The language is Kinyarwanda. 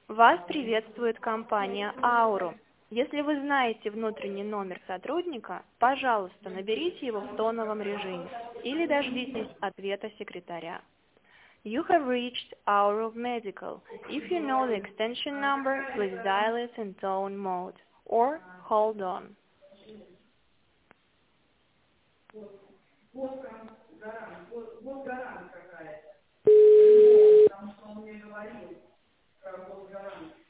Вас приветствует компания Auro. Если вы знаете внутренний номер сотрудника, пожалуйста, наберите его в тоновом режиме или дождитесь ответа секретаря. You have reached Auro Medical. If you know the extension number, please dial it in tone mode or hold on. Вот гарант какая-то. Потому что он мне говорил про вот гарант.